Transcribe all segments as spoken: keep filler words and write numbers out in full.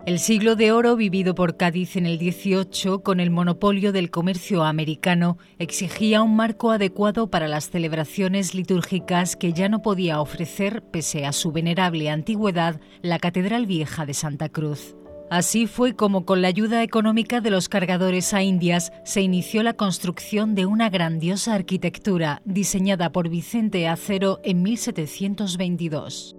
El siglo de oro vivido por Cádiz en el dieciocho, con el monopolio del comercio americano, exigía un marco adecuado para las celebraciones litúrgicas que ya no podía ofrecer, pese a su venerable antigüedad, la Catedral Vieja de Santa Cruz. Así fue como, con la ayuda económica de los cargadores a Indias, se inició la construcción de una grandiosa arquitectura diseñada por Vicente Acero en mil setecientos veintidós.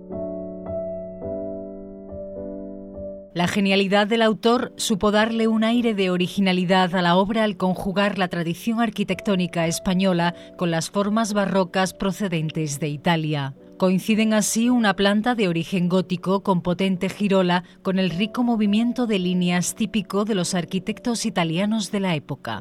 La genialidad del autor supo darle un aire de originalidad a la obra al conjugar la tradición arquitectónica española con las formas barrocas procedentes de Italia. Coinciden así una planta de origen gótico con potente girola con el rico movimiento de líneas típico de los arquitectos italianos de la época.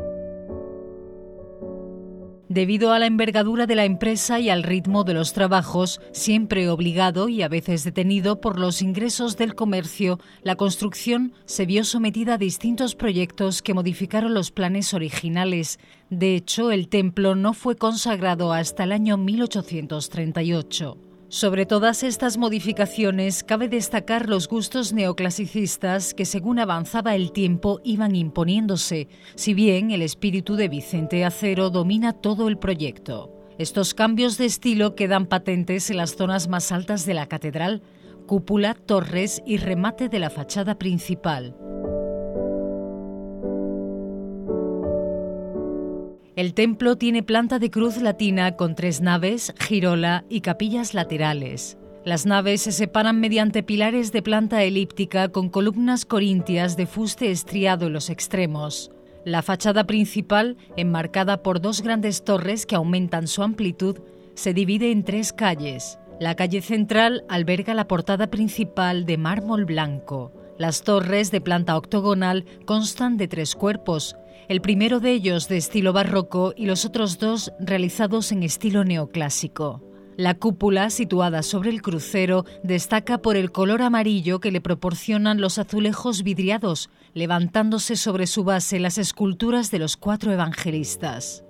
Debido a la envergadura de la empresa y al ritmo de los trabajos, siempre obligado y a veces detenido por los ingresos del comercio, la construcción se vio sometida a distintos proyectos que modificaron los planes originales. De hecho, el templo no fue consagrado hasta el año mil ochocientos treinta y ocho. Sobre todas estas modificaciones, cabe destacar los gustos neoclasicistas que, según avanzaba el tiempo, iban imponiéndose, si bien el espíritu de Vicente Acero domina todo el proyecto. Estos cambios de estilo quedan patentes en las zonas más altas de la catedral: cúpula, torres y remate de la fachada principal. El templo tiene planta de cruz latina con tres naves, girola y capillas laterales. Las naves se separan mediante pilares de planta elíptica con columnas corintias de fuste estriado en los extremos. La fachada principal, enmarcada por dos grandes torres que aumentan su amplitud, se divide en tres calles. La calle central alberga la portada principal de mármol blanco. Las torres, de planta octogonal, constan de tres cuerpos, el primero de ellos de estilo barroco y los otros dos realizados en estilo neoclásico. La cúpula, situada sobre el crucero, destaca por el color amarillo que le proporcionan los azulejos vidriados, levantándose sobre su base las esculturas de los cuatro evangelistas.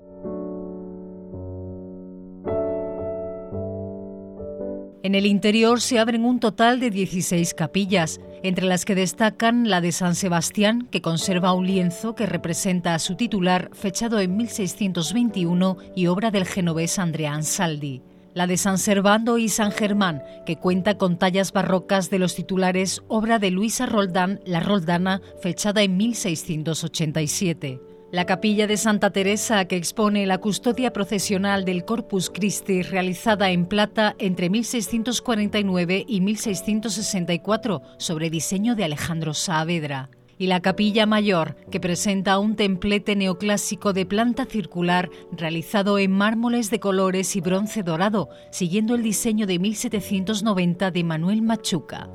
En el interior se abren un total de dieciséis capillas, entre las que destacan la de San Sebastián, que conserva un lienzo que representa a su titular, fechado en mil seiscientos veintiuno y obra del genovés Andrea Ansaldi. La de San Servando y San Germán, que cuenta con tallas barrocas de los titulares, obra de Luisa Roldán, la Roldana, fechada en mil seiscientos ochenta y siete. La capilla de Santa Teresa, que expone la custodia procesional del Corpus Christi, realizada en plata entre mil seiscientos cuarenta y nueve y mil seiscientos sesenta y cuatro, sobre diseño de Alejandro Saavedra. Y la capilla mayor, que presenta un templete neoclásico de planta circular realizado en mármoles de colores y bronce dorado, siguiendo el diseño de mil setecientos noventa de Manuel Machuca.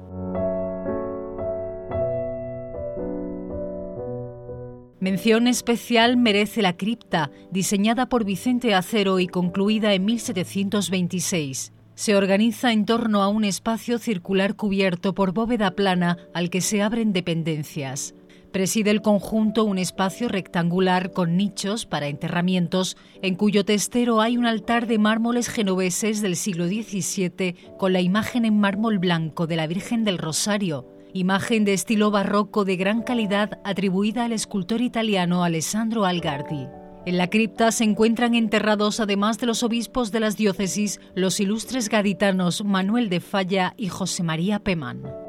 Mención especial merece la cripta, diseñada por Vicente Acero y concluida en mil setecientos veintiséis. Se organiza en torno a un espacio circular cubierto por bóveda plana al que se abren dependencias. Preside el conjunto un espacio rectangular con nichos para enterramientos, en cuyo testero hay un altar de mármoles genoveses del siglo diecisiete con la imagen en mármol blanco de la Virgen del Rosario, imagen de estilo barroco de gran calidad atribuida al escultor italiano Alessandro Algardi. En la cripta se encuentran enterrados, además de los obispos de las diócesis, los ilustres gaditanos Manuel de Falla y José María Pemán.